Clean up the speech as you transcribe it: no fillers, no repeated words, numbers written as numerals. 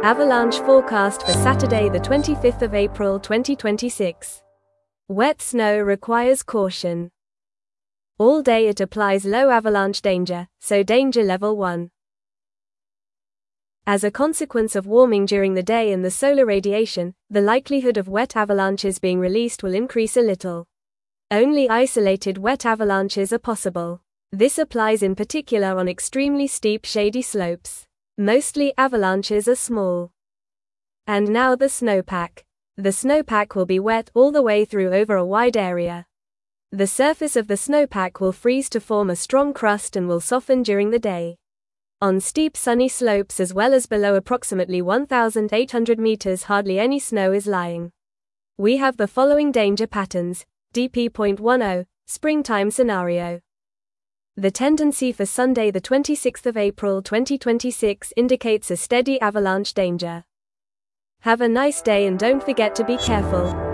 Avalanche forecast for Saturday the 25th of April 2026. Wet snow requires caution. All day it applies low avalanche danger, so danger level 1. As a consequence of warming during the day and the solar radiation, the likelihood of wet avalanches being released will increase a little. Only isolated wet avalanches are possible. This applies in particular on extremely steep shady slopes. Mostly avalanches are small. And now the snowpack. The snowpack will be wet all the way through over a wide area. The surface of the snowpack will freeze to form a strong crust and will soften during the day. On steep sunny slopes as well as below approximately 1,800 meters hardly any snow is lying. We have the following danger patterns. DP.10, springtime scenario. The tendency for Sunday the 26th of April 2026 indicates a steady avalanche danger. Have a nice day and don't forget to be careful.